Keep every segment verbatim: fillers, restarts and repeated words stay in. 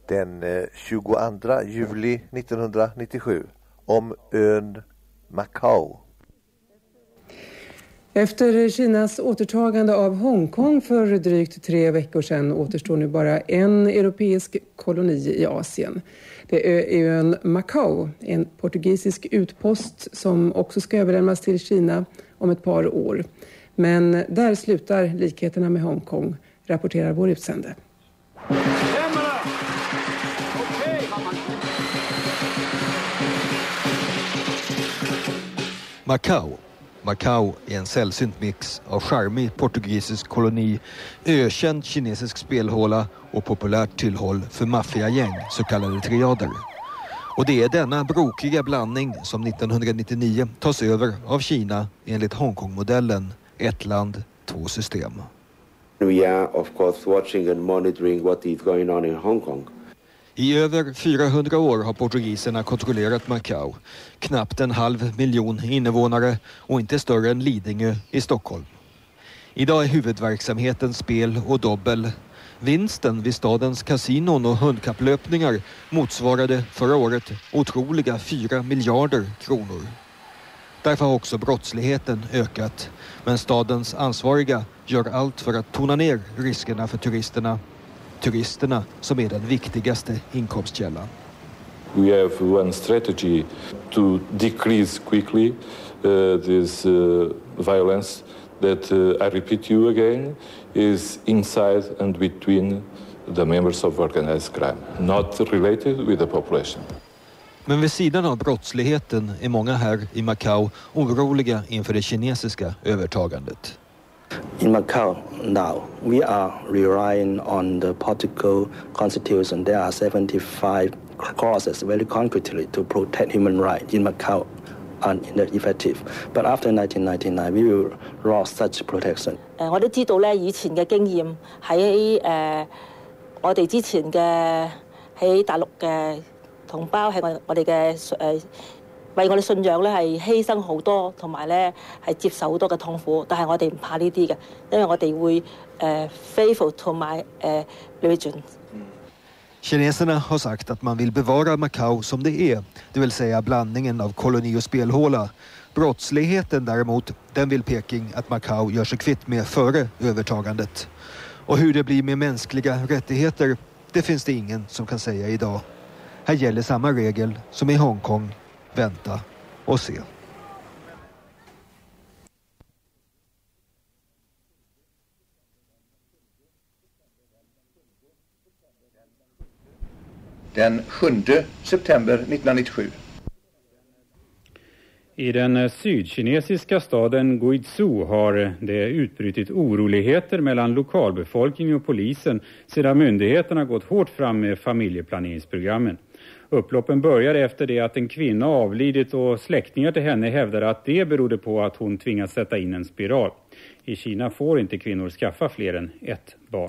den tjugoandra juli nittonhundranittiosju om ön Macau. Efter Kinas återtagande av Hongkong för drygt tre veckor sedan återstår nu bara en europeisk koloni i Asien. Det är ön Macau, en portugisisk utpost som också ska överlämnas till Kina om ett par år. Men där slutar likheterna med Hongkong, rapporterar vår utsände. Macau. Macau är en sällsynt mix av charmig portugisisk koloni, ökänd kinesisk spelhåla och populärt tillhåll för maffiagäng, så kallade triader. Och det är denna brokiga blandning som nittonhundranittionio tas över av Kina enligt Hongkong-modellen, ett land, två system. We are of course watching and monitoring what is going on in Hong Kong. I över fyrahundra år har portugiserna kontrollerat Macau, knappt en halv miljon invånare och inte större än Lidingö i Stockholm. Idag är huvudverksamheten spel och dobbel. Vinsten vid stadens kasinon och hundkapplöpningar motsvarade förra året otroliga fyra miljarder kronor. Därför har också brottsligheten ökat, men stadens ansvariga gör allt för att tona ner riskerna för turisterna. Turisterna som är den viktigaste inkomstkällan. We have one strategy to decrease quickly uh, this uh, violence that uh, I repeat you again is inside and between the members of organized crime, not related with the population. Men vid sidan av brottsligheten är många här i Macau oroliga inför det kinesiska övertagandet. In Macau now, we are relying on the Portugal constitution. There are seventy-five clauses very concretely to protect human rights in Macau and ineffective. But after nineteen ninety-nine, we will lose such protection. 誒，我都知道咧，以前嘅經驗喺誒我哋之前嘅喺大陸嘅同胞係我我哋嘅誒。為我哋信仰咧係犧牲好多，同埋咧係接受好多嘅痛苦，但係我哋唔怕呢啲嘅，因為我哋會誒 faithful 同埋誒 religion。 Kineserna har sagt att man vill bevara Macau som det är, det vill säga blandningen av koloni och spelhåla. Brottsligheten däremot, den vill Peking att Macau gör sig kvitt med före övertagandet. Och hur det blir med mänskliga rättigheter, det finns det ingen som kan säga idag. Här gäller samma regel som i Hongkong. Vänta och se. Den sjunde september nittonhundranittiosju. I den sydkinesiska staden Guizhou har det utbrutit oroligheter mellan lokalbefolkningen och polisen sedan myndigheterna gått hårt fram med familjeplaneringsprogrammen. Upploppen började efter det att en kvinna avlidit och släktingar till henne hävdade att det berodde på att hon tvingats sätta in en spiral. I Kina får inte kvinnor skaffa fler än ett barn.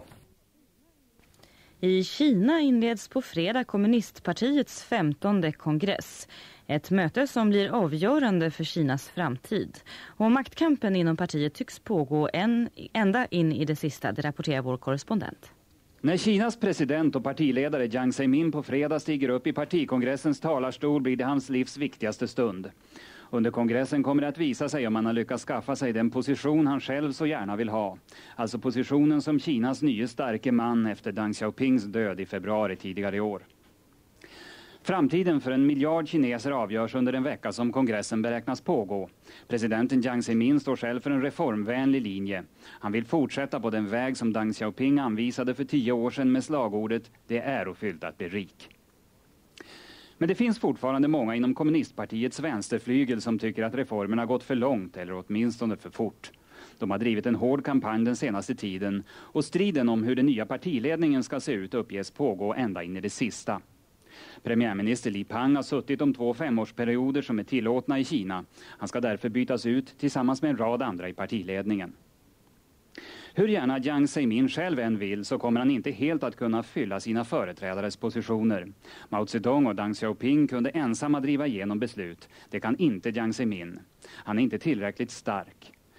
I Kina inleds på fredag kommunistpartiets femtonde kongress. Ett möte som blir avgörande för Kinas framtid. Och maktkampen inom partiet tycks pågå en, ända in i det sista, det rapporterar vår korrespondent. När Kinas president och partiledare Jiang Zemin på fredag stiger upp i partikongressens talarstol blir det hans livs viktigaste stund. Under kongressen kommer det att visa sig om han har lyckats skaffa sig den position han själv så gärna vill ha. Alltså positionen som Kinas nye starke man efter Deng Xiaopings död i februari tidigare i år. Framtiden för en miljard kineser avgörs under en vecka som kongressen beräknas pågå. Presidenten Jiang Zemin står själv för en reformvänlig linje. Han vill fortsätta på den väg som Deng Xiaoping anvisade för tio år sedan med slagordet "Det är ärofyllt att bli rik". Men det finns fortfarande många inom kommunistpartiets vänsterflygel som tycker att reformerna gått för långt eller åtminstone för fort. De har drivit en hård kampanj den senaste tiden och striden om hur den nya partiledningen ska se ut uppges pågå ända in i det sista. Premiärminister Li Peng har suttit om två femårsperioder som är tillåtna i Kina. Han ska därför bytas ut tillsammans med en rad andra i partiledningen. Hur gärna Jiang Zemin själv än vill så kommer han inte helt att kunna fylla sina företrädares positioner. Mao Zedong och Deng Xiaoping kunde ensamma driva igenom beslut. Det kan inte Jiang Zemin. Han är inte tillräckligt stark.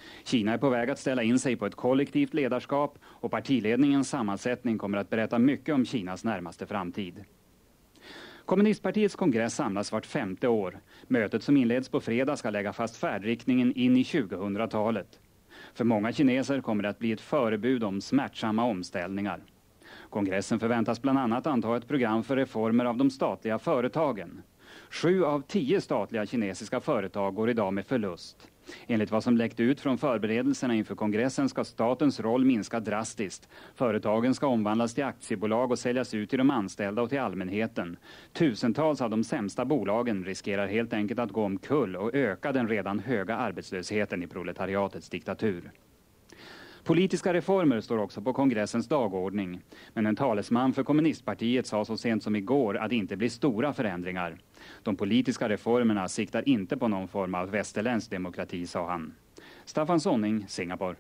Kina är på väg att ställa in sig på ett kollektivt ledarskap och partiledningens sammansättning kommer att berätta mycket om Kinas närmaste framtid. Kommunistpartiets kongress samlas vart femte år. Mötet som inleds på fredag ska lägga fast färdriktningen in i tjugohundratalet. För många kineser kommer det att bli ett förebud om smärtsamma omställningar. Kongressen förväntas bland annat anta ett program för reformer av de statliga företagen. Sju av tio statliga kinesiska företag går idag med förlust. Enligt vad som läckt ut från förberedelserna inför kongressen ska statens roll minska drastiskt. Företagen ska omvandlas till aktiebolag och säljas ut till de anställda och till allmänheten. Tusentals av de sämsta bolagen riskerar helt enkelt att gå omkull och öka den redan höga arbetslösheten i proletariatets diktatur. Politiska reformer står också på kongressens dagordning, men en talesman för kommunistpartiet sa så sent som igår att det inte blir stora förändringar. De politiska reformerna siktar inte på någon form av västerländsk demokrati, sa han. Staffan Sonning, Singapore.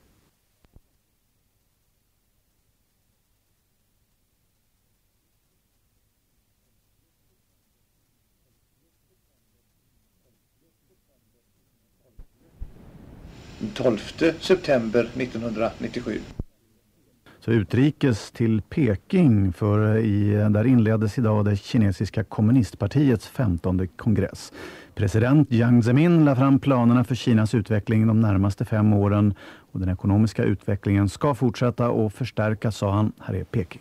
tolfte september nittonhundranittiosju. Så utrikes till Peking, för i, där inleddes idag det kinesiska kommunistpartiets femtonde kongress. President Jiang Zemin la fram planerna för Kinas utveckling de närmaste fem åren och den ekonomiska utvecklingen ska fortsätta och förstärkas, sa han. Här är Peking.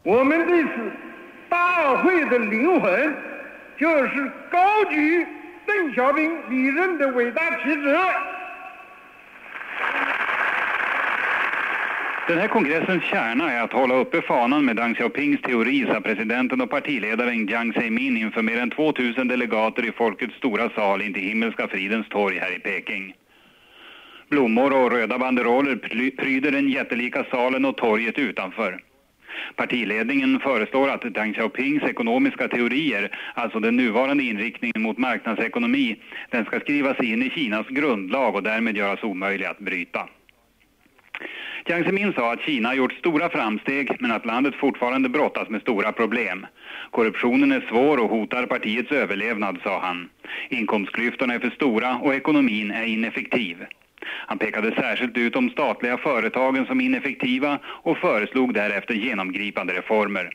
Den här kongressens kärna är att hålla uppe fanan med Deng Xiaopings teori, sa presidenten och partiledaren Jiang Zemin inför mer än tvåtusen delegater i folkets stora sal intill Himmelska fridens torg här i Peking. Blommor och röda banderoller pryder den jättelika salen och torget utanför. Partiledningen föreslår att Deng Xiaopings ekonomiska teorier, alltså den nuvarande inriktningen mot marknadsekonomi, den ska skrivas in i Kinas grundlag och därmed göras omöjlig att bryta. Jiang Zemin sa att Kina har gjort stora framsteg men att landet fortfarande brottas med stora problem. Korruptionen är svår och hotar partiets överlevnad, sa han. Inkomstklyftorna är för stora och ekonomin är ineffektiv. Han pekade särskilt ut de statliga företagen som ineffektiva och föreslog därefter genomgripande reformer.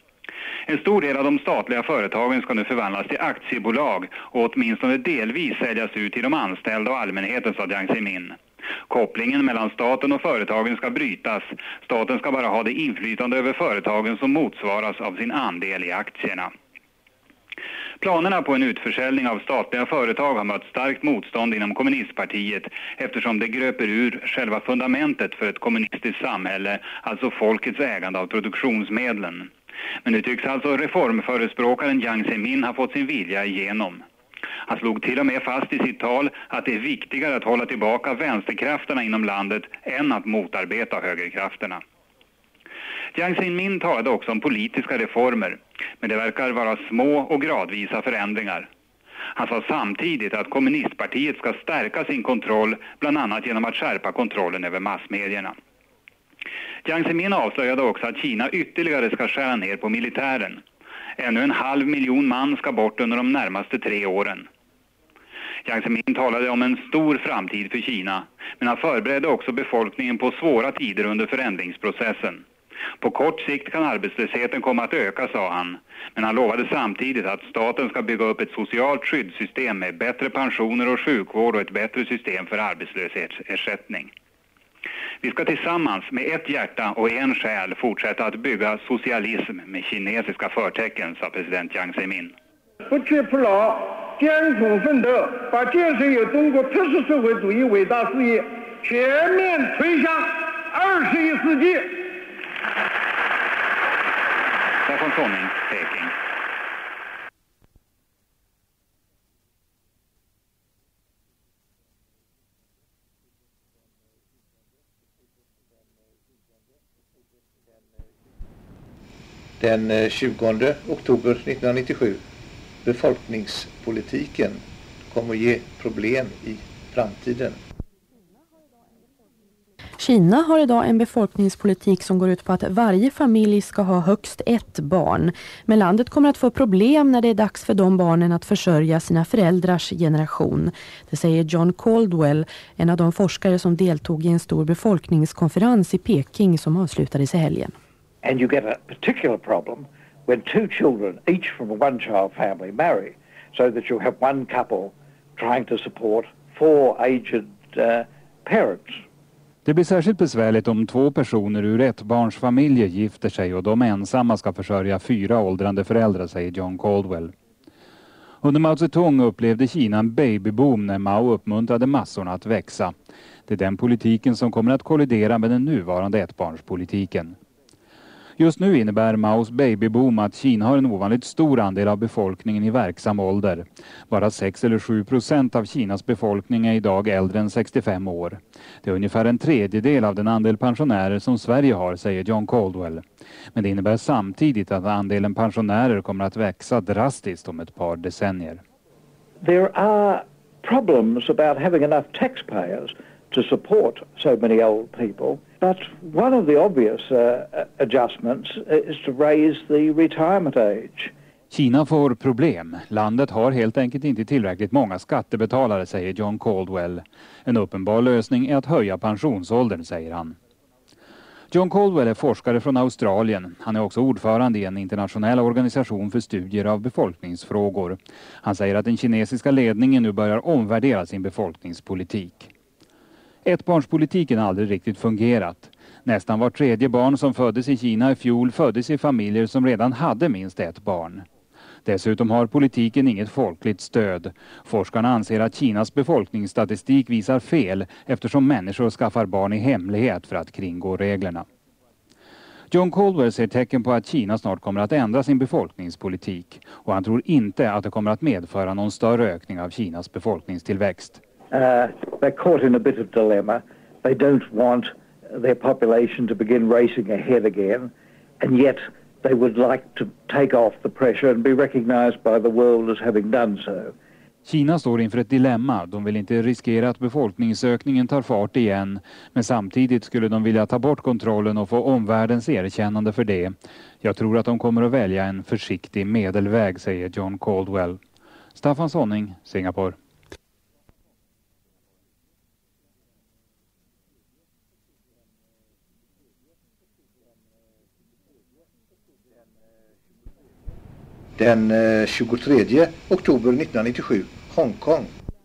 En stor del av de statliga företagen ska nu förvandlas till aktiebolag och åtminstone delvis säljas ut till de anställda och allmänheten, sa Jiang Zemin. Kopplingen mellan staten och företagen ska brytas. Staten ska bara ha det inflytande över företagen som motsvaras av sin andel i aktierna. Planerna på en utförsäljning av statliga företag har mött starkt motstånd inom kommunistpartiet eftersom det gröper ur själva fundamentet för ett kommunistiskt samhälle, alltså folkets ägande av produktionsmedlen. Men nu tycks alltså reformförespråkaren Jiang Zemin ha fått sin vilja igenom. Han slog till och med fast i sitt tal att det är viktigare att hålla tillbaka vänsterkrafterna inom landet än att motarbeta högerkrafterna. Jiang Zemin talade också om politiska reformer, men det verkar vara små och gradvisa förändringar. Han sa samtidigt att kommunistpartiet ska stärka sin kontroll, bland annat genom att skärpa kontrollen över massmedierna. Jiang Zemin avslöjade också att Kina ytterligare ska skära ner på militären. Ännu en halv miljon man ska bort under de närmaste tre åren. Jiang Zemin talade om en stor framtid för Kina, men han förberedde också befolkningen på svåra tider under förändringsprocessen. På kort sikt kan arbetslösheten komma att öka, sa han, men han lovade samtidigt att staten ska bygga upp ett socialt skyddssystem med bättre pensioner och sjukvård och ett bättre system för arbetslöshetsersättning. Vi ska tillsammans med ett hjärta och en själ fortsätta att bygga socialism med kinesiska förtecken, sa president Jiang Zemin. Staffan Sonning, Peking. Den tjugonde oktober nittonhundranittiosju. Befolkningspolitiken kommer att ge problem i framtiden. Kina har idag en befolkningspolitik som går ut på att varje familj ska ha högst ett barn. Men landet kommer att få problem när det är dags för de barnen att försörja sina föräldrars generation. Det säger John Caldwell, en av de forskare som deltog i en stor befolkningskonferens i Peking som avslutades i helgen. And you get a particular problem when two children, each from a one-child family, marry, so that you have one couple trying to support four aged uh, parents. Det blir särskilt besvärligt om två personer ur ettbarnsfamiljer gifter sig och de ensamma ska försörja fyra åldrande föräldrar, säger John Caldwell. Under Mao Zedong upplevde Kina en babyboom när Mao uppmuntrade massorna att växa. Det är den politiken som kommer att kollidera med den nuvarande ettbarnspolitiken. Just nu innebär Maos babyboom att Kina har en ovanligt stor andel av befolkningen i verksam ålder. Bara sex eller sju procent av Kinas befolkning är idag äldre än sextiofem år. Det är ungefär en tredjedel av den andel pensionärer som Sverige har, säger John Caldwell. Men det innebär samtidigt att andelen pensionärer kommer att växa drastiskt om ett par decennier. There are problems about having enough taxpayers to support so many old people. But one of the obvious uh, adjustments is to raise the retirement age. Kina får problem. Landet har helt enkelt inte tillräckligt många skattebetalare, säger John Caldwell. En uppenbar lösning är att höja pensionsåldern, säger han. John Caldwell är forskare från Australien. Han är också ordförande i en internationell organisation för studier av befolkningsfrågor. Han säger att den kinesiska ledningen nu börjar omvärdera sin befolkningspolitik. Ettbarnspolitiken har aldrig riktigt fungerat. Nästan var tredje barn som föddes i Kina i fjol föddes i familjer som redan hade minst ett barn. Dessutom har politiken inget folkligt stöd. Forskarna anser att Kinas befolkningsstatistik visar fel eftersom människor skaffar barn i hemlighet för att kringgå reglerna. John Caldwell ser tecken på att Kina snart kommer att ändra sin befolkningspolitik och han tror inte att det kommer att medföra någon större ökning av Kinas befolkningstillväxt. Uh, they're caught in a bit of dilemma. They don't want their population to begin racing ahead again, and yet they would like to take off the pressure and be recognized by the world as having done so. Kina står inför ett dilemma. De vill inte riskera att befolkningsökningen tar fart igen, men samtidigt skulle de vilja ta bort kontrollen och få omvärldens erkännande för det. Jag tror att de kommer att välja en försiktig medelväg, säger John Caldwell. Staffan Sonning, Singapore. Den tjugotredje oktober nittonhundranittiosju, Hongkong.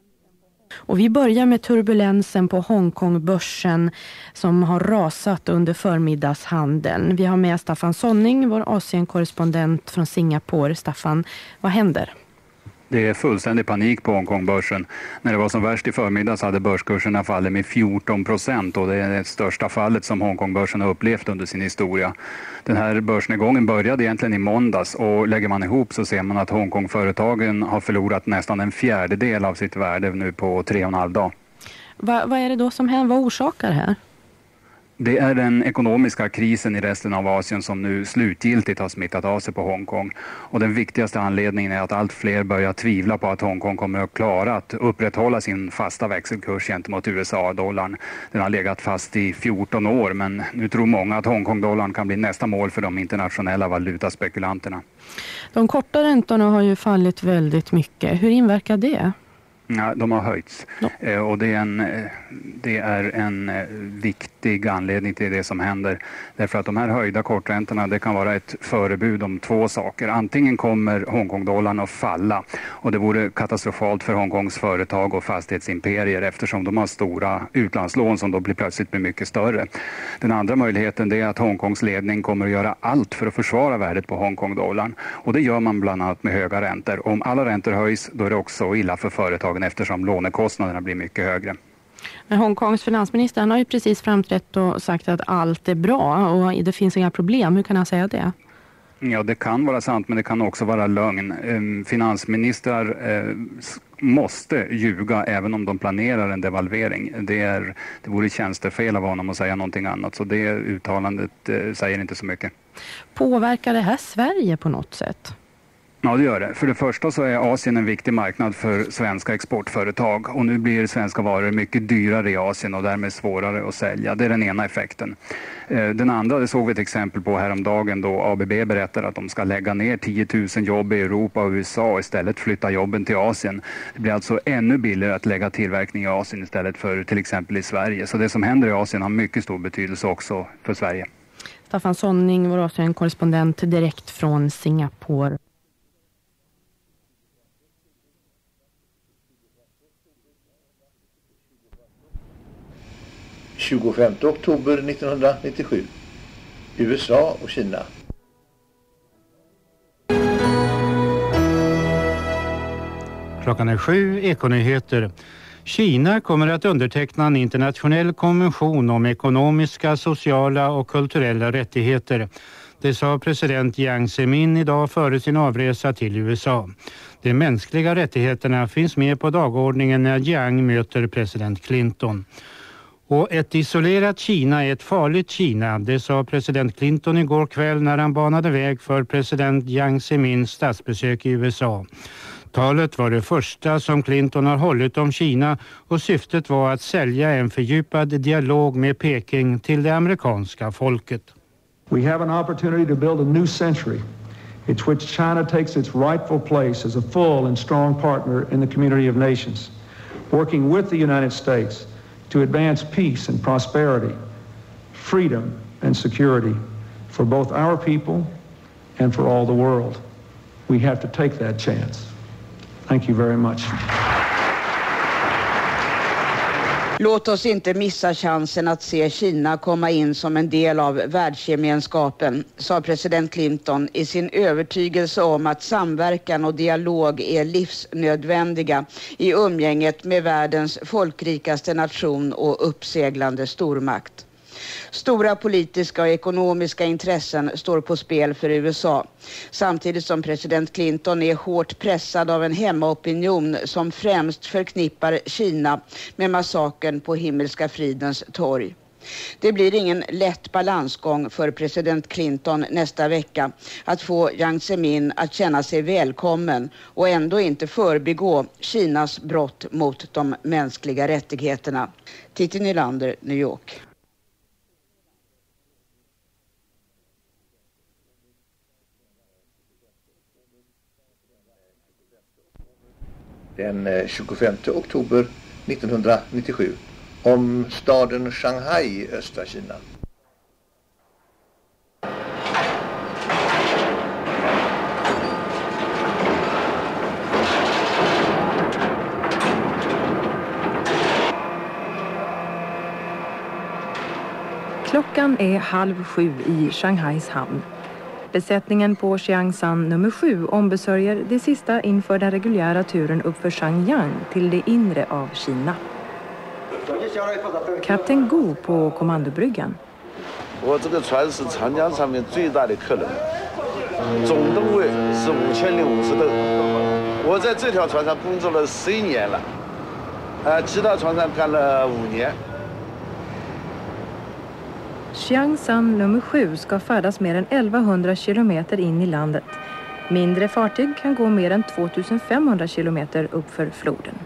Och vi börjar med turbulensen på Hongkongbörsen som har rasat under förmiddagshandeln. Vi har med Staffan Sonning, vår Asienkorrespondent från Singapore. Staffan, vad händer? Det är fullständig panik på Hongkongbörsen. När det var som värst i förmiddags hade börskurserna fallit med fjorton procent och det är det största fallet som Hongkongbörsen har upplevt under sin historia. Den här börsnedgången började egentligen i måndags och lägger man ihop så ser man att Hongkongföretagen har förlorat nästan en fjärdedel av sitt värde nu på tre och en halv dag. Va, vad är det då som händer? Vad orsakar det här? Det är den ekonomiska krisen i resten av Asien som nu slutgiltigt har smittat av sig på Hongkong. Och den viktigaste anledningen är att allt fler börjar tvivla på att Hongkong kommer att klara att upprätthålla sin fasta växelkurs gentemot U S A-dollarn. Den har legat fast i fjorton år, men nu tror många att Hongkong-dollarn kan bli nästa mål för de internationella valutaspekulanterna. De korta räntorna har ju fallit väldigt mycket. Hur inverkar det? Ja, de har höjts eh, och det är, en, det är en eh, viktig anledning till det som händer. Därför att de här höjda korträntorna, det kan vara ett förebud om två saker. Antingen kommer Hongkong-dollarn att falla och det vore katastrofalt för Hongkongs företag och fastighetsimperier eftersom de har stora utlandslån som då blir plötsligt blir mycket större. Den andra möjligheten det är att Hongkongs ledning kommer att göra allt för att försvara värdet på Hongkong-dollarn. Och det gör man bland annat med höga räntor. Om alla räntor höjs, då är det också illa för företag eftersom lånekostnaderna blir mycket högre. Men Hongkongs finansminister han har ju precis framträtt och sagt att allt är bra och det finns inga problem. Hur kan han säga det? Ja, det kan vara sant men det kan också vara lögn. Finansministrar måste ljuga även om de planerar en devalvering. Det, är, det vore tjänstefel av honom att säga någonting annat så det uttalandet säger inte så mycket. Påverkar det här Sverige på något sätt? Ja, det gör det. För det första så är Asien en viktig marknad för svenska exportföretag och nu blir svenska varor mycket dyrare i Asien och därmed svårare att sälja. Det är den ena effekten. Den andra, det såg vi ett exempel på häromdagen då A B B berättar att de ska lägga ner tio tusen jobb i Europa och U S A och istället flytta jobben till Asien. Det blir alltså ännu billigare att lägga tillverkning i Asien istället för till exempel i Sverige. Så det som händer i Asien har mycket stor betydelse också för Sverige. Staffan Sonning, vår Asien-korrespondent direkt från Singapore. tjugofemte oktober nittonhundranittiosju. U S A och Kina. Klockan är sju, Ekonyheter. Kina kommer att underteckna en internationell konvention om ekonomiska, sociala och kulturella rättigheter. Det sa president Jiang Zemin idag före sin avresa till U S A. De mänskliga rättigheterna finns med på dagordningen när Jiang möter president Clinton. Och ett isolerat Kina är ett farligt Kina, det sa president Clinton igår kväll när han banade väg för president Jiang Zemins statsbesök i U S A. Talet var det första som Clinton har hållit om Kina och syftet var att sälja en fördjupad dialog med Peking till det amerikanska folket. We have an opportunity to build a new century in which China takes its rightful place as a full and strong partner in the community of nations, working with the United States to advance peace and prosperity, freedom and security for both our people and for all the world. We have to take that chance. Thank you very much. Låt oss inte missa chansen att se Kina komma in som en del av världsgemenskapen, sa president Clinton i sin övertygelse om att samverkan och dialog är livsnödvändiga i umgänget med världens folkrikaste nation och uppseglande stormakt. Stora politiska och ekonomiska intressen står på spel för U S A, samtidigt som president Clinton är hårt pressad av en hemmaopinion som främst förknippar Kina med massakern på Himmelska fridens torg. Det blir ingen lätt balansgång för president Clinton nästa vecka att få Jiang Zemin att känna sig välkommen och ändå inte förbigå Kinas brott mot de mänskliga rättigheterna. Titti Nylander, New York. Den tjugofemte oktober nittonhundranittiosju om staden Shanghai i östra Kina. Klockan är halv sju i Shanghais hamn. Besättningen på Xiangshan nummer sju ombesörjer det sista inför den reguljära turen upp för Shangyang till det inre av Kina. Kapten Gu på kommandobryggan. 我这个船是长江上面最大的客轮，总吨位是五千零五十吨。我在这条船上工作了十一年了，呃，其他船上干了五年。 Xiangshan nummer sju ska färdas mer än elvahundra kilometer in i landet. Mindre fartyg kan gå mer än tvåtusenfemhundra kilometer uppför floden.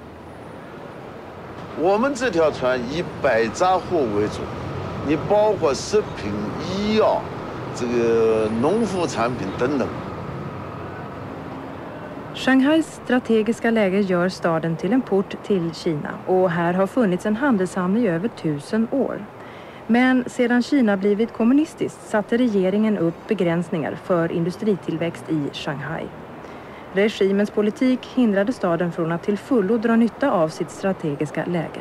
我们这条船以百杂货为主，你包括食品、医药、这个农副产品等等。 Shanghais strategiska läge gör staden till en port till Kina och här har funnits en handelshamn i över tusen år. Men sedan Kina blivit kommunistiskt satte regeringen upp begränsningar för industritillväxt i Shanghai. Regimens politik hindrade staden från att till fullo dra nytta av sitt strategiska läge.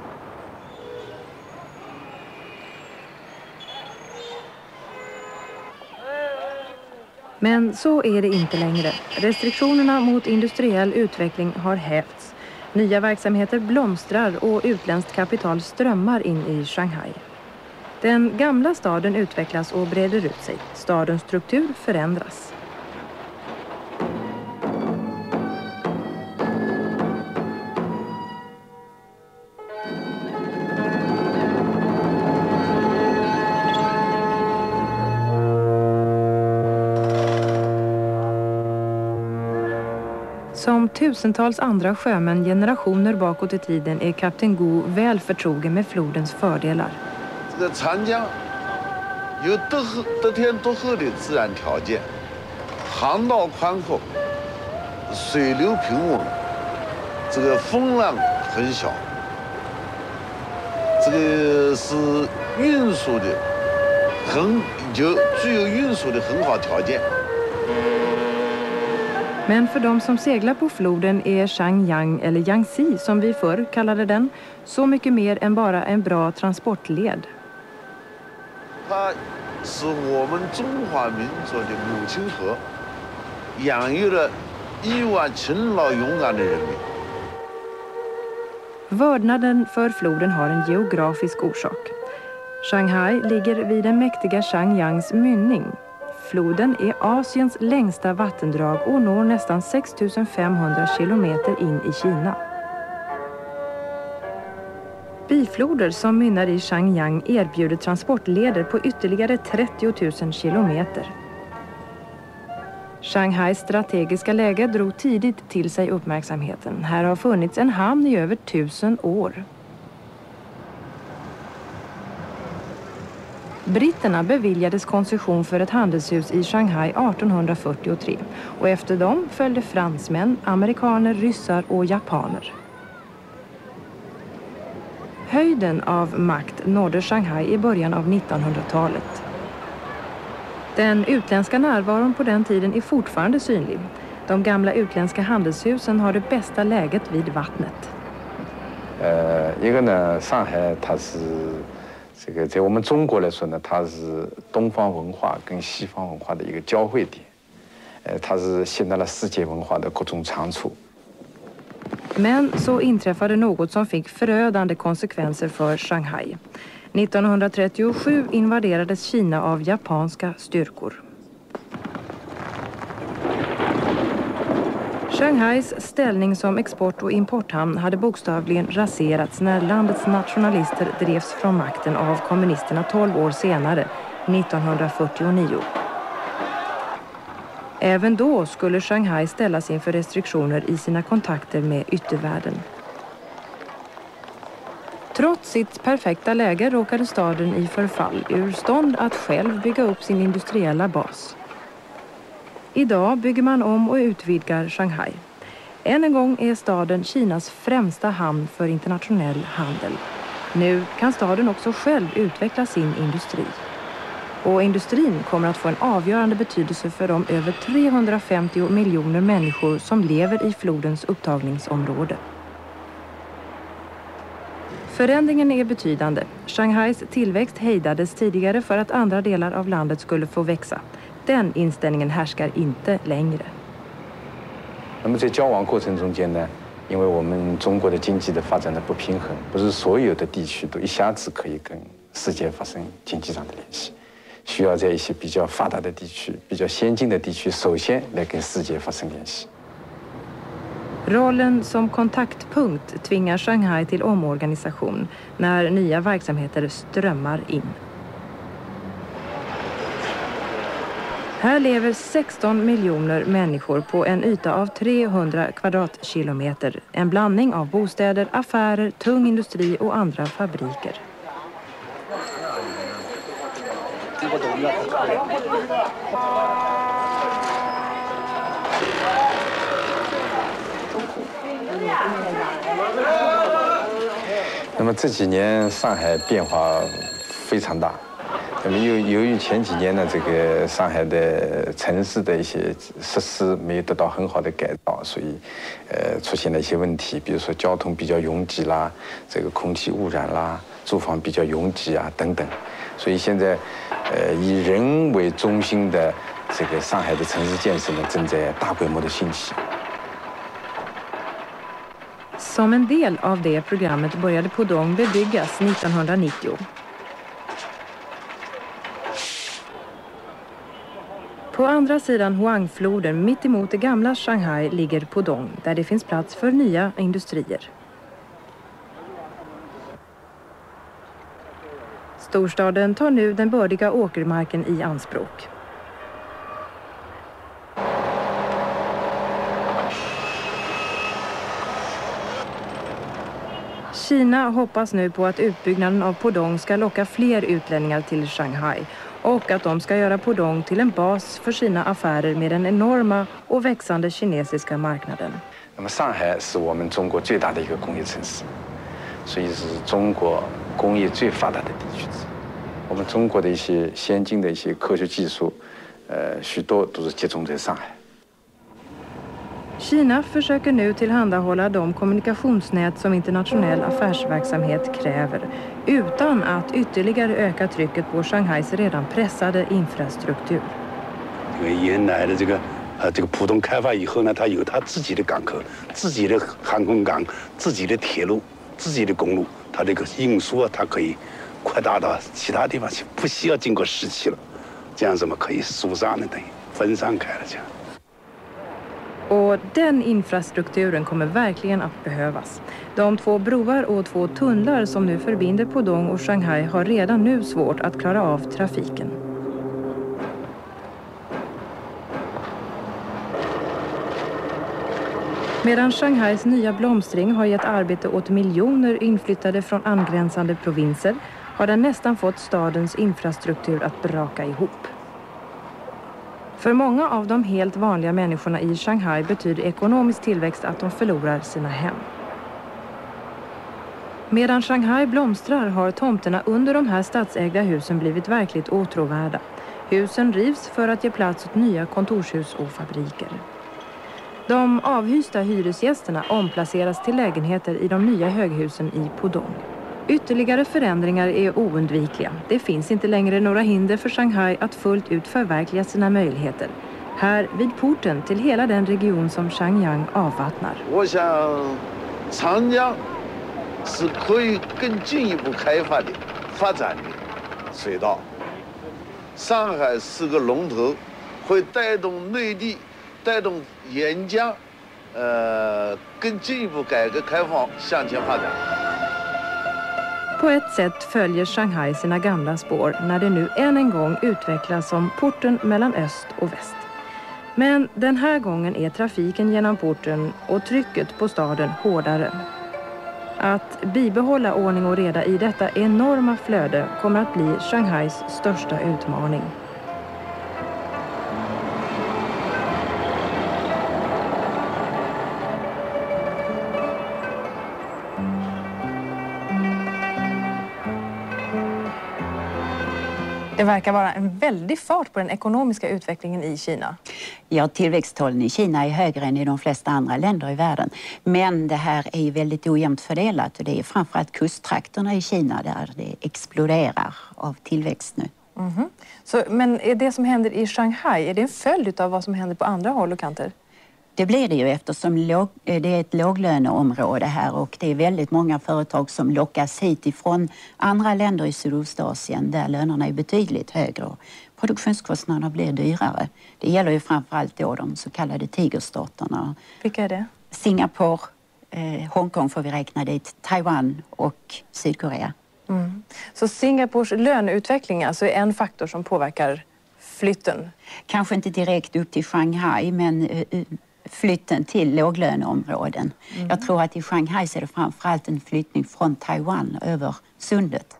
Men så är det inte längre. Restriktionerna mot industriell utveckling har hävts. Nya verksamheter blomstrar och utländskt kapital strömmar in i Shanghai. Den gamla staden utvecklas och breder ut sig. Stadens struktur förändras. Som tusentals andra sjömän generationer bakåt i tiden är kapten Gu väl förtrogen med flodens fördelar. 这个长江有得得天独厚的自然条件，航道宽阔，水流平稳，这个风浪很小，这个是运输的很就具有运输的很好条件。 Men för de som seglar på floden är Changyang eller Yangtze som vi förr kallade den så mycket mer än bara en bra transportled. 它是我们中华民族的母亲河，养育了亿万勤劳勇敢的人民。 Vördnaden för floden har en geografisk orsak. Shanghai ligger vid den mäktiga Changyangs mynning. Floden är Asiens längsta vattendrag och når nästan sex tusen femhundra kilometer in i Kina. Bifloder som mynnar i Changyang erbjuder transportleder på ytterligare trettio tusen kilometer. Shanghais strategiska läge drog tidigt till sig uppmärksamheten. Här har funnits en hamn i över tusen år. Britterna beviljades koncession för ett handelshus i Shanghai artonhundrafyrtiotre och efter dem följde fransmän, amerikaner, ryssar och japaner. Höjden av makt nådde Shanghai i början av nittonhundratalet. Den utländska närvaron på den tiden är fortfarande synlig. De gamla utländska handelshusen har det bästa läget vid vattnet. Uh, 一个呢，上海它是 这个在我们中国来说呢，它是东方文化跟西方文化的一个交汇点，呃，它是吸纳了世界文化的各种长处。 Men så inträffade något som fick förödande konsekvenser för Shanghai. nittonhundratrettiosju invaderades Kina av japanska styrkor. Shanghais ställning som export- och importhamn hade bokstavligen raserats när landets nationalister drevs från makten av kommunisterna tolv år senare, nittonhundrafyrtionio. Även då skulle Shanghai ställas inför restriktioner i sina kontakter med yttervärlden. Trots sitt perfekta läge råkade staden i förfall, ur stånd att själv bygga upp sin industriella bas. Idag bygger man om och utvidgar Shanghai. Än en gång är staden Kinas främsta hamn för internationell handel. Nu kan staden också själv utveckla sin industri. Och industrin kommer att få en avgörande betydelse för de över trehundrafemtio miljoner människor som lever i flodens upptagningsområde. Förändringen är betydande. Shanghais tillväxt hejdades tidigare för att andra delar av landet skulle få växa. Den inställningen härskar inte längre. 那么在交往过程中间呢，因为我们中国的经济的发展的不平衡，不是所有的地区都一下子可以跟世界发生经济上的联系，需要在一些比较发达的地区、比较先进的地区，首先来跟世界发生联系。 Rollen som kontaktpunkt tvingar Shanghai till omorganisation när nya verksamheter strömmar in. Här lever sexton miljoner människor på en yta av trehundra kvadratkilometer. En blandning av bostäder, affärer, tung industri och andra fabriker. 那么这几年上海变化非常大。 那么由由于前几年呢，这个上海的城市的一些设施没有得到很好的改造，所以，呃，出现了一些问题，比如说交通比较拥挤啦，这个空气污染啦，住房比较拥挤啊等等，所以现在，呃，以人为中心的这个上海的城市建设呢，正在大规模的兴起。 Som en del av det programmet började Pudong bebyggas nittonhundranittio. På andra sidan Huangfloden, mitt emot det gamla Shanghai, ligger Pudong, där det finns plats för nya industrier. Storstaden tar nu den bördiga åkermarken i anspråk. Kina hoppas nu på att utbyggnaden av Pudong ska locka fler utlänningar till Shanghai och att de ska göra Pudong till en bas för sina affärer med den enorma och växande kinesiska marknaden. Shanghai är vår 中国最大的一个工业城市，所以是中国工业最发达的地区。我们中国的一些先进的一些科学技术，呃，许多都是集中在上海。 Kina försöker nu tillhandahålla de kommunikationsnät som internationell affärsverksamhet kräver utan att ytterligare öka trycket på Shanghais redan pressade infrastruktur. 因为原来的这个呃这个浦东开发以后呢，它有它自己的港口、自己的航空港、自己的铁路、自己的公路，它这个运输啊，它可以扩大到其他地方去，不需要经过市区了。这样子嘛，可以疏散的等于分散开了这样。 Och den infrastrukturen kommer verkligen att behövas. De två broar och två tunnlar som nu förbinder Pudong och Shanghai har redan nu svårt att klara av trafiken. Medan Shanghais nya blomstring har gett arbete åt miljoner inflyttade från angränsande provinser har den nästan fått stadens infrastruktur att braka ihop. För många av de helt vanliga människorna i Shanghai betyder ekonomisk tillväxt att de förlorar sina hem. Medan Shanghai blomstrar har tomterna under de här stadsägda husen blivit verkligt åtråvärda. Husen rivs för att ge plats åt nya kontorshus och fabriker. De avhysta hyresgästerna omplaceras till lägenheter i de nya höghusen i Pudong. Ytterligare förändringar är oundvikliga. Det finns inte längre några hinder för Shanghai att fullt ut förverkliga sina möjligheter. Här vid porten till hela den region som Shenyang avvattnar. 我想长江是可以更进一步开发的、发展的水道。上海是个龙头，会带动内地、带动沿江，呃，更进一步改革开放向前发展。 På ett sätt följer Shanghai sina gamla spår när det nu än en gång utvecklas som porten mellan öst och väst. Men den här gången är trafiken genom porten och trycket på staden hårdare. Att bibehålla ordning och reda i detta enorma flöde kommer att bli Shanghais största utmaning. Det verkar vara en väldig fart på den ekonomiska utvecklingen i Kina. Ja, tillväxttalen i Kina är högre än i de flesta andra länder i världen. Men det här är ju väldigt ojämnt fördelat och det är framförallt kusttrakterna i Kina där det exploderar av tillväxt nu. Mm-hmm. Så, men är det som händer i Shanghai, är det en följd av vad som händer på andra håll och kanter? Det blir det ju eftersom låg, det är ett låglöneområde här och det är väldigt många företag som lockas hit ifrån andra länder i Sydostasien där lönerna är betydligt högre och produktionskostnaderna blir dyrare. Det gäller ju framförallt då de så kallade tigerstaterna. Vilka är det? Singapore, eh, Hongkong får vi räkna dit, Taiwan och Sydkorea. Mm. Så Singapores löneutveckling alltså är en faktor som påverkar flytten? Kanske inte direkt upp till Shanghai men eh, flytten till låglöneområden. Mm. Jag tror att i Shanghai så är det framförallt en flyttning från Taiwan över sundet.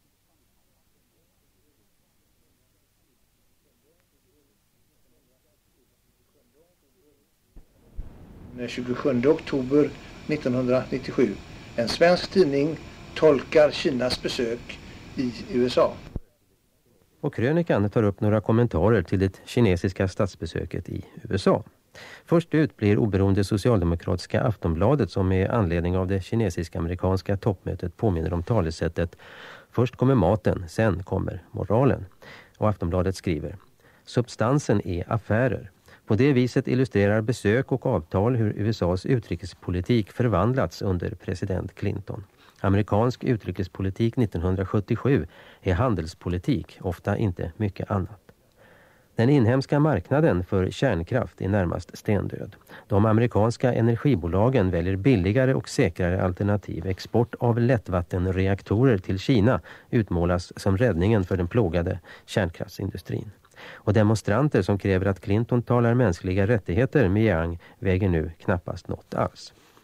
Den tjugosjunde oktober nittonhundranittiosju. En svensk tidning tolkar Kinas besök i U S A. Och krönikan tar upp några kommentarer till det kinesiska statsbesöket i U S A. Först ut blir oberoende socialdemokratiska Aftonbladet som med anledning av det kinesiska-amerikanska toppmötet påminner om talesättet först kommer maten, sen kommer moralen. Och Aftonbladet skriver: substansen är affärer. På det viset illustrerar besök och avtal hur U S A:s utrikespolitik förvandlats under president Clinton. Amerikansk utrikespolitik nittonhundrasjuttiosju är handelspolitik, ofta inte mycket annat. Den inhemska marknaden för kärnkraft är närmast stendöd. De amerikanska energibolagen väljer billigare och säkrare alternativ. Export av lättvattenreaktorer till Kina utmålas som räddningen för den plågade kärnkraftsindustrin. Och demonstranter som kräver att Clinton talar mänskliga rättigheter med Yang väger nu knappast något alls.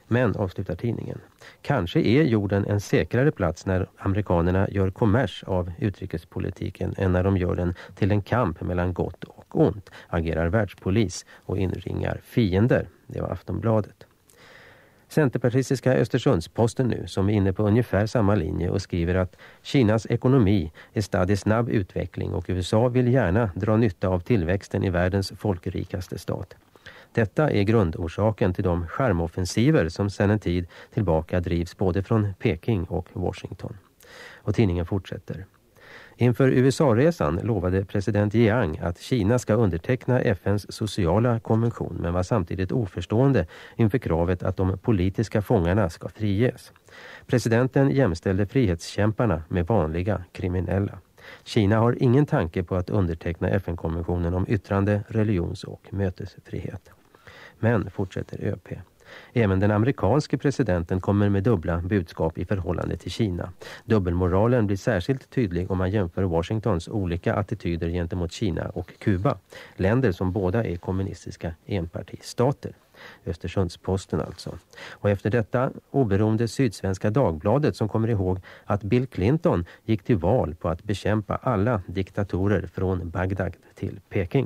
Men, avslutar tidningen, kanske är jorden en säkrare plats när amerikanerna gör kommers av utrikespolitiken än när de gör den till en kamp mellan gott och ont, agerar världspolis och inringar fiender. Det var Aftonbladet. Centerpartistiska Östersundsposten nu, som är inne på ungefär samma linje och skriver att Kinas ekonomi är stadd i snabb utveckling och U S A vill gärna dra nytta av tillväxten i världens folkrikaste stat. Detta är grundorsaken till de charmoffensiver som sedan en tid tillbaka drivs både från Peking och Washington. Och tidningen fortsätter. Inför U S A-resan lovade president Jiang att Kina ska underteckna F N:s sociala konvention, men var samtidigt oförstående inför kravet att de politiska fångarna ska friges. Presidenten jämställde frihetskämparna med vanliga kriminella. Kina har ingen tanke på att underteckna F N-konventionen om yttrande-, religions- och mötesfrihet. Men, fortsätter Ö P, även den amerikanske presidenten kommer med dubbla budskap i förhållande till Kina. Dubbelmoralen blir särskilt tydlig om man jämför Washingtons olika attityder gentemot Kina och Kuba. Länder som båda är kommunistiska enpartistater. Östersundsposten alltså. Och efter detta oberoende Sydsvenska Dagbladet som kommer ihåg att Bill Clinton gick till val på att bekämpa alla diktatorer från Bagdad till Peking.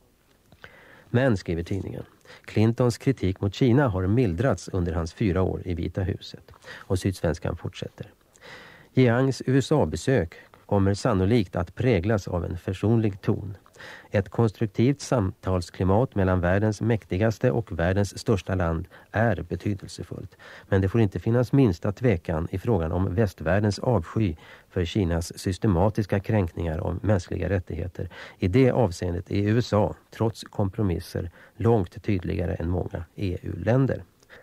Men, skriver tidningen, Clintons kritik mot Kina har mildrats under hans fyra år i Vita huset. Och Sydsvenskan fortsätter. Jiangs U S A-besök kommer sannolikt att präglas av en försonlig ton. Ett konstruktivt samtalsklimat mellan världens mäktigaste och världens största land är betydelsefullt. Men det får inte finnas minsta tvekan i frågan om västvärldens avsky för Kinas systematiska kränkningar av mänskliga rättigheter. I det avseendet är U S A, trots kompromisser, långt tydligare än många E U-länder.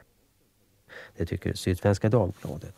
Det tycker Sydsvenska Dagbladet.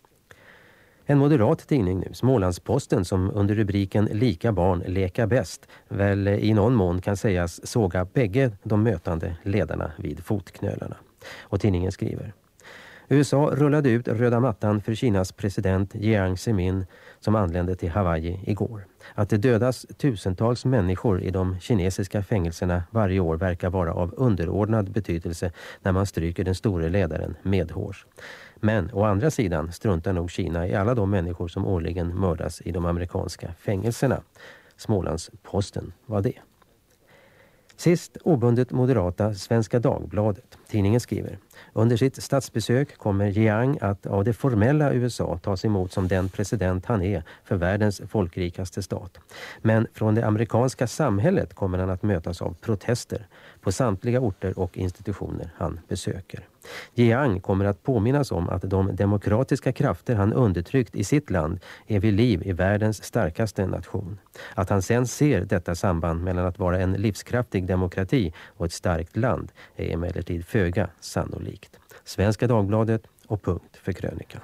En moderat tidning nu, Smålandsposten, som under rubriken Lika barn leka bäst väl i någon mån kan sägas såga bägge de mötande ledarna vid fotknölarna. Och tidningen skriver: U S A rullade ut röda mattan för Kinas president Jiang Zemin som anlände till Hawaii igår. Att det dödas tusentals människor i de kinesiska fängelserna varje år verkar vara av underordnad betydelse när man stryker den store ledaren medhårs. Men å andra sidan struntar nog Kina i alla de människor som årligen mördas i de amerikanska fängelserna. Smålandsposten var det. Sist obundet moderata Svenska Dagbladet. Tidningen skriver: under sitt statsbesök kommer Jiang att av det formella U S A tas emot som den president han är för världens folkrikaste stat. Men från det amerikanska samhället kommer han att mötas av protester på samtliga orter och institutioner han besöker. Jiang kommer att påminnas om att de demokratiska krafter han undertryckt i sitt land är vid liv i världens starkaste nation. Att han sen ser detta samband mellan att vara en livskraftig demokrati och ett starkt land är emellertid föga sannolikt. Svenska Dagbladet och punkt för krönikan.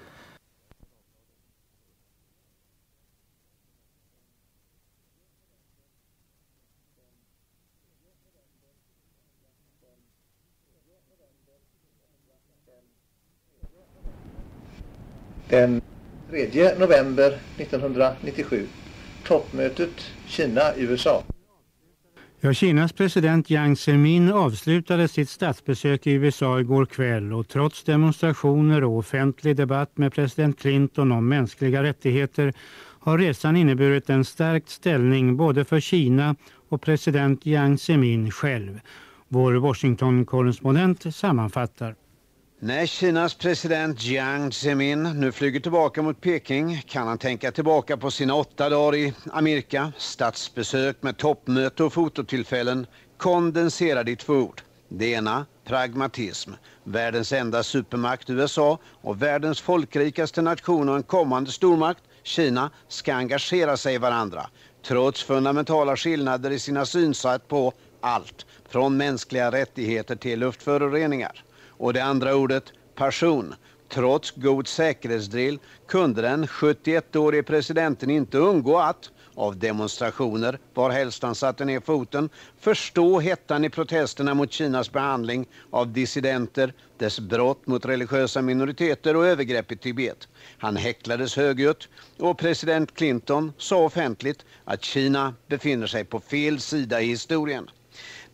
Den tredje november nittonhundranittiosju, toppmötet Kina-U S A. Ja, Kinas president Jiang Zemin avslutade sitt statsbesök i U S A igår kväll och trots demonstrationer och offentlig debatt med president Clinton om mänskliga rättigheter har resan inneburit en stärkt ställning både för Kina och president Jiang Zemin själv. Vår Washington-korrespondent sammanfattar. När Kinas president Jiang Zemin nu flyger tillbaka mot Peking kan han tänka tillbaka på sina åtta dagar i Amerika, statsbesök med toppmöte och fototillfällen, kondenserade i två ord. Det ena, pragmatism. Världens enda supermakt U S A och världens folkrikaste nation och en kommande stormakt, Kina, ska engagera sig i varandra. Trots fundamentala skillnader i sina synsätt på allt, från mänskliga rättigheter till luftföroreningar. Och det andra ordet, passion. Trots god säkerhetsdrill kunde den sjuttioettårige presidenten inte undgå att, av demonstrationer var helst han satte ner foten, förstå hettan i protesterna mot Kinas behandling av dissidenter, dess brott mot religiösa minoriteter och övergrepp i Tibet. Han häcklades högljutt och president Clinton sa offentligt att Kina befinner sig på fel sida i historien.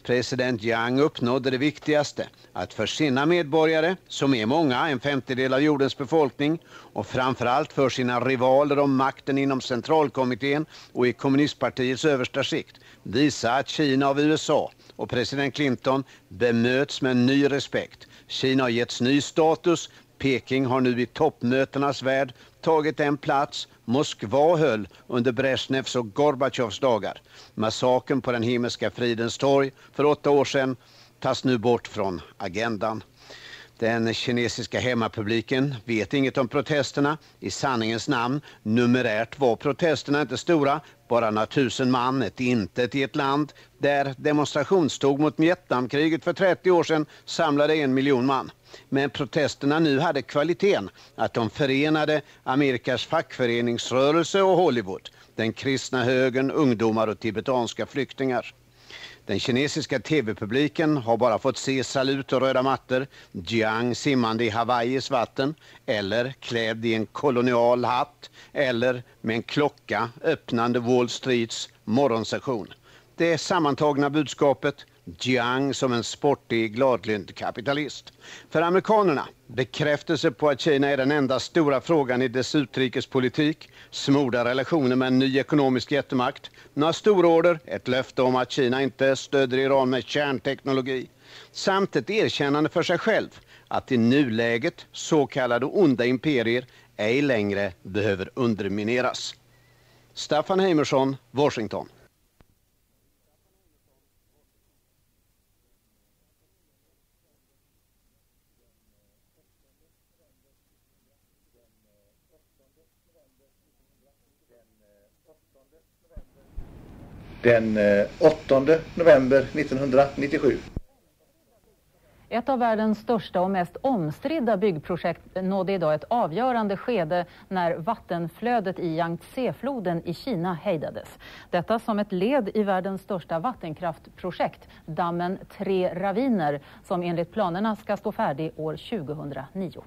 President Jiang uppnådde det viktigaste, att för sina medborgare, som är många, en femtedel av jordens befolkning, och framförallt för sina rivaler om makten inom centralkommittén och i kommunistpartiets översta skikt, visa att Kina av U S A och president Clinton bemöts med ny respekt. Kina har getts ny status. Peking har nu i toppmötenas värld tagit en plats Moskva höll under Brezhnevs och Gorbatjovs dagar. Massakern på den himmelska fridens torg för åtta år sedan tas nu bort från agendan. Den kinesiska hemmapubliken vet inget om protesterna. I sanningens namn, numerärt var protesterna inte stora. Bara några tusen man, ett intet i ett land där demonstrationståg mot Vietnamkriget för trettio år sedan samlade en miljon man. Men protesterna nu hade kvaliteten att de förenade Amerikas fackföreningsrörelse och Hollywood, den kristna högern, ungdomar och tibetanska flyktingar. Den kinesiska tv-publiken har bara fått se salut och röda mattor, Jiang simmande i Hawaiis vatten, eller klädd i en kolonial hatt, eller med en klocka öppnande Wall Streets morgonsession. Det sammantagna budskapet: Jiang som en sportig, gladlynt kapitalist. För amerikanerna, bekräftelse på att Kina är den enda stora frågan i dess utrikespolitik, smorda relationer med en ny ekonomisk jättemakt, några stororder, ett löfte om att Kina inte stöder Iran med kärnteknologi, samt ett erkännande för sig själv att i nuläget så kallade onda imperier ej längre behöver undermineras. Staffan Heimersson, Washington. Den åttonde november nittonhundranittiosju. Ett av världens största och mest omstridda byggprojekt nådde idag ett avgörande skede när vattenflödet i Yangtze-floden i Kina hejdades. Detta som ett led i världens största vattenkraftprojekt, dammen Tre raviner, som enligt planerna ska stå färdig år tjugohundranio.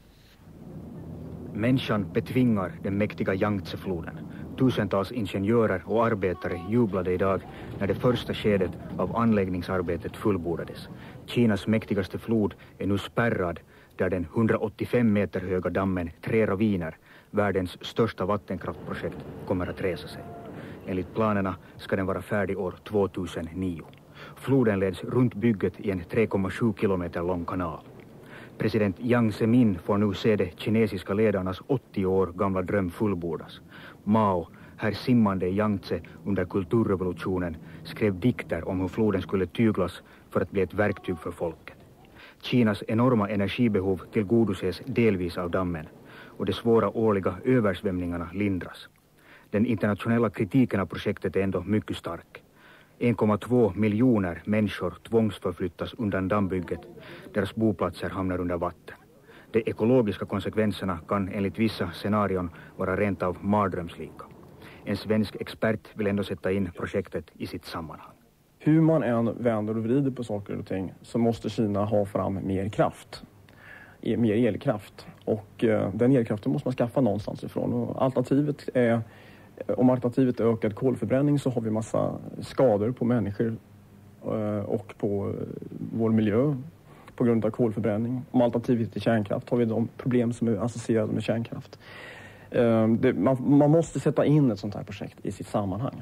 Människan betvingar den mäktiga Yangtze-floden. Tusentals ingenjörer och arbetare jublade idag när det första skedet av anläggningsarbetet fullbordades. Kinas mäktigaste flod är nu spärrad där den hundraåttiofem meter höga dammen Tre raviner, världens största vattenkraftprojekt, kommer att resa sig. Enligt planerna ska den vara färdig år tvåtusennio. Floden leds runt bygget i en tre komma sju kilometer lång kanal. President Jiang Zemin får nu se de kinesiska ledarnas åttio år gamla dröm fullbordas. Mao, här simmande i Yangtze under kulturrevolutionen, skrev dikter om hur floden skulle tyglas för att bli ett verktyg för folket. Kinas enorma energibehov tillgodoses delvis av dammen och de svåra årliga översvämningarna lindras. Den internationella kritiken av projektet är ändå mycket stark. en komma två miljoner människor tvångsförflyttas undan dammbygget. Deras boplatser hamnar under vatten. De ekologiska konsekvenserna kan enligt vissa scenarion vara rent av mardrömslika. En svensk expert vill ändå sätta in projektet i sitt sammanhang. Hur man än vänder och vrider på saker och ting så måste Kina ha fram mer kraft. Mer elkraft. Och eh, den elkraften måste man skaffa någonstans ifrån. Och alternativet är... Om alternativet är ökad kolförbränning så har vi massa skador på människor och på vår miljö på grund av kolförbränning. Om alternativet är kärnkraft har vi de problem som är associerade med kärnkraft. Det, man, man måste sätta in ett sånt här projekt i sitt sammanhang.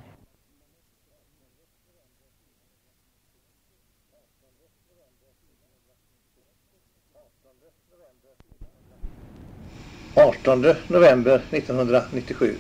artonde november nittonhundranittiosju.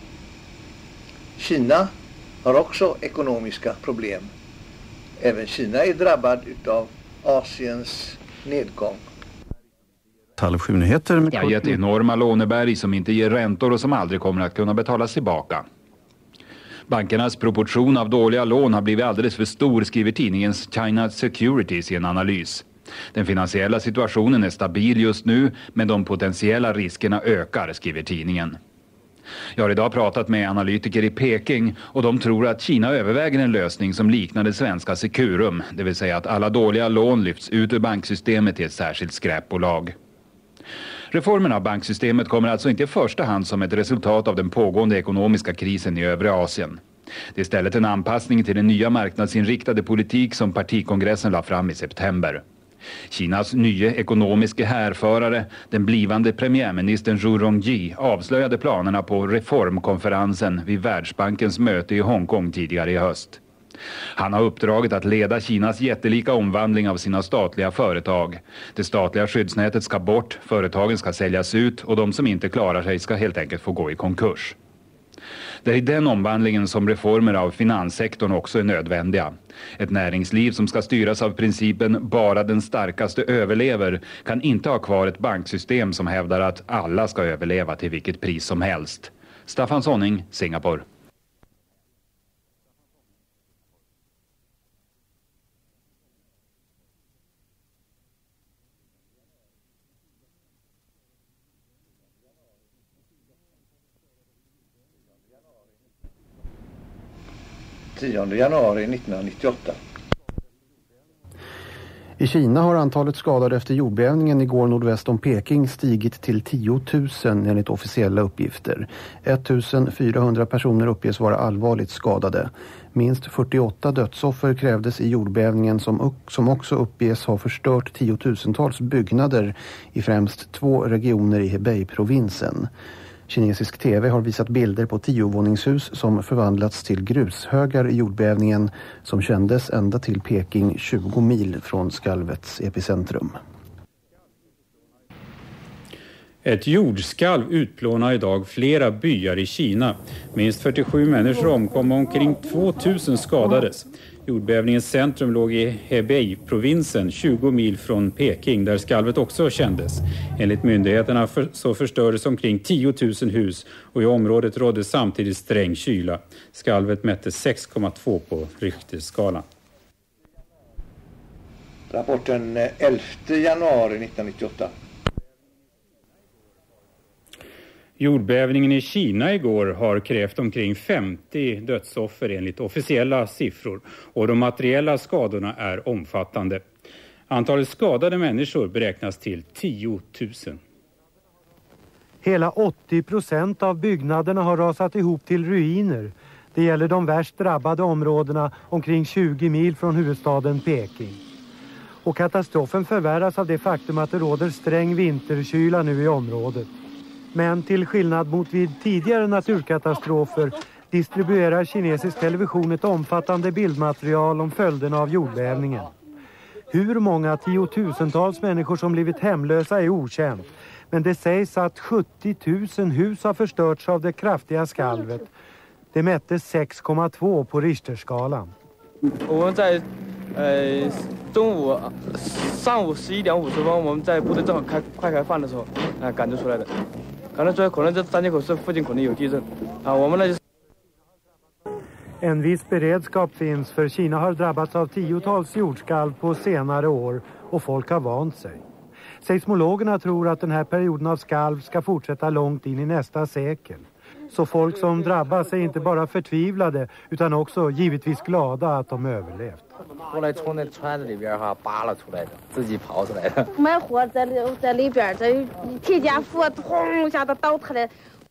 Kina har också ekonomiska problem. Även Kina är drabbad utav Asiens nedgång. Halv sju nyheter. Det har gett enorma låneberg som inte ger räntor och som aldrig kommer att kunna betalas tillbaka. Bankernas proportion av dåliga lån har blivit alldeles för stor, skriver tidningens China Securities i en analys. Den finansiella situationen är stabil just nu, men de potentiella riskerna ökar, skriver tidningen. Jag har idag pratat med analytiker i Peking och de tror att Kina överväger en lösning som liknar det svenska Securum, det vill säga att alla dåliga lån lyfts ut ur banksystemet till ett särskilt skräpbolag. Reformen av banksystemet kommer alltså inte i första hand som ett resultat av den pågående ekonomiska krisen i övriga Asien. Det är istället en anpassning till den nya marknadsinriktade politik som partikongressen la fram i september. Kinas nya ekonomiska härförare, den blivande premiärministern Zhu Rongji, avslöjade planerna på reformkonferensen vid Världsbankens möte i Hongkong tidigare i höst. Han har uppdraget att leda Kinas jättelika omvandling av sina statliga företag. Det statliga skyddsnätet ska bort, företagen ska säljas ut och de som inte klarar sig ska helt enkelt få gå i konkurs. Det är i den omvandlingen som reformer av finanssektorn också är nödvändiga. Ett näringsliv som ska styras av principen bara den starkaste överlever kan inte ha kvar ett banksystem som hävdar att alla ska överleva till vilket pris som helst. Staffan Sonning, Singapore. tionde januari nittonhundranittioåtta. I Kina har antalet skadade efter jordbävningen igår nordväst om Peking stigit till tio tusen enligt officiella uppgifter. fjortonhundra personer uppges vara allvarligt skadade. Minst fyrtioåtta dödsoffer krävdes i jordbävningen som, som också uppges ha förstört tiotusentals byggnader i främst två regioner i Hebei-provinsen. Kinesisk tv har visat bilder på tiovåningshus som förvandlats till grushögar i jordbävningen som kändes ända till Peking tjugo mil från skalvets epicentrum. Ett jordskalv utplånar idag flera byar i Kina. Minst fyrtiosju människor omkom och omkring tvåtusen skadades. Jordbävningens centrum låg i Hebei-provinsen tjugo mil från Peking där skalvet också kändes. Enligt myndigheterna för, så förstördes omkring tio tusen hus och i området rådde samtidigt sträng kyla. Skalvet mätte sex komma två på Richterskalan. Rapporten elfte januari nittonhundranittioåtta. Jordbävningen i Kina igår har krävt omkring femtio dödsoffer enligt officiella siffror och de materiella skadorna är omfattande. Antalet skadade människor beräknas till tio tusen. Hela åttio procent av byggnaderna har rasat ihop till ruiner. Det gäller de värst drabbade områdena omkring tjugo mil från huvudstaden Peking. Och katastrofen förvärras av det faktum att det råder sträng vinterkyla nu i området. Men till skillnad mot vid tidigare naturkatastrofer distribuerar kinesisk television ett omfattande bildmaterial om följderna av jordbävningen. Hur många tiotusentals människor som blivit hemlösa är okänt. Men det sägs att sjuttio tusen hus har förstörts av det kraftiga skalvet. Det mätte sex komma två på Richterskalan. 我们在呃中午上午十一点五十分，我们在部队正好开快开饭的时候，啊赶着出来的，赶着出来可能这三街口市附近可能有地震，啊我们那就。 En viss beredskap finns för Kina har drabbats av tiotals jordskalv på senare år och folk har vant sig. Seismologerna tror att den här perioden av skalv ska fortsätta långt in i nästa sekel. Så folk som drabbas är inte bara förtvivlade utan också givetvis glada att de överlevt. 后来从那船子里边哈扒了出来的，自己跑出来的。 买火在里在里边，这铁架扶轰一下子倒塌了。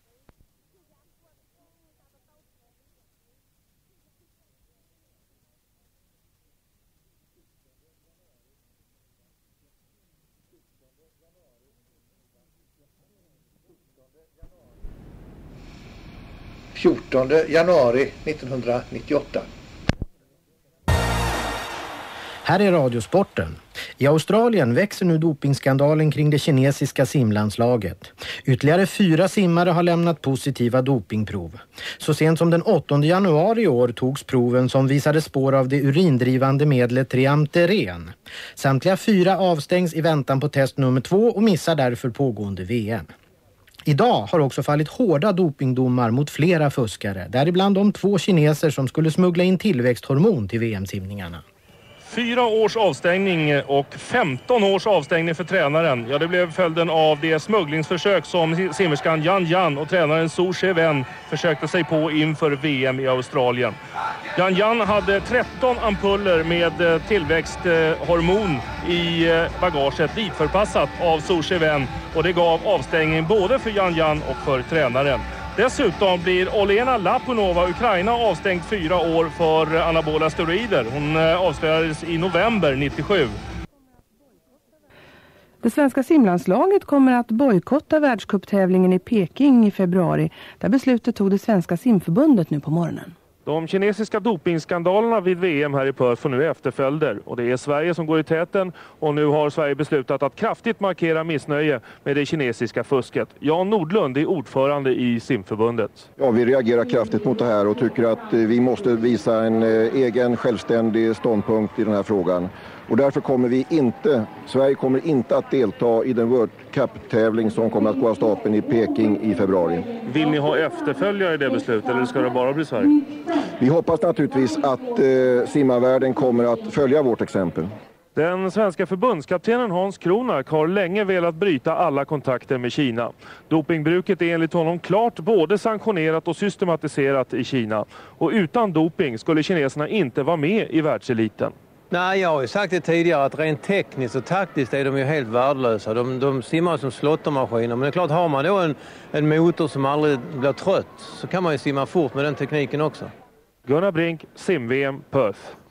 fjortonde januari nittonhundranittioåtta. Här är Radiosporten. I Australien växer nu dopingskandalen kring det kinesiska simlandslaget. Ytterligare fyra simmare har lämnat positiva dopingprov. Så sent som den åttonde januari i år togs proven som visade spår av det urindrivande medlet Triamteren. Samtliga fyra avstängs i väntan på test nummer två och missar därför pågående V M. Idag har också fallit hårda dopingdomar mot flera fuskare, däribland de två kineser som skulle smuggla in tillväxthormon till V M-simningarna. Fyra års avstängning och femton års avstängning för tränaren. Ja, det blev följden av det smugglingsförsök som simmerskan Yan Yan och tränaren Zhou Shewen försökte sig på inför V M i Australien. Yan Yan hade tretton ampuller med tillväxthormon i bagaget ditförpassat av Zhou Shewen och det gav avstängning både för Yan Yan och för tränaren. Dessutom blir Olena Lapunova, Ukraina, avstängd fyra år för anabola steroider. Hon avslöjades i november nittiosju. Det svenska simlandslaget kommer att bojkotta världscuptävlingen i Peking i februari. Där beslutet tog det svenska simförbundet nu på morgonen. De kinesiska dopingskandalerna vid V M här i Perth får nu efterföljder. Och det är Sverige som går i täten. Och nu har Sverige beslutat att kraftigt markera missnöje med det kinesiska fusket. Jan Nordlund är ordförande i simförbundet. Ja, vi reagerar kraftigt mot det här och tycker att vi måste visa en egen självständig ståndpunkt i den här frågan. Och därför kommer vi inte, Sverige kommer inte att delta i den World Cup-tävling som kommer att gå av stapeln i Peking i februari. Vill ni ha efterföljare i det beslutet eller ska det bara bli Sverige? Vi hoppas naturligtvis att eh, simmarvärlden kommer att följa vårt exempel. Den svenska förbundskaptenen Hans Kronak har länge velat bryta alla kontakter med Kina. Dopingbruket är enligt honom klart både sanktionerat och systematiserat i Kina. Och utan doping skulle kineserna inte vara med i världseliten. Nej, jag har ju sagt det tidigare att rent tekniskt och taktiskt är de ju helt värdelösa. De, de simmar som slottermaskiner. Men det är klart, har man då en, en motor som aldrig blir trött så kan man ju simma fort med den tekniken också. Gunnar Brink, Sim-V M, Perth.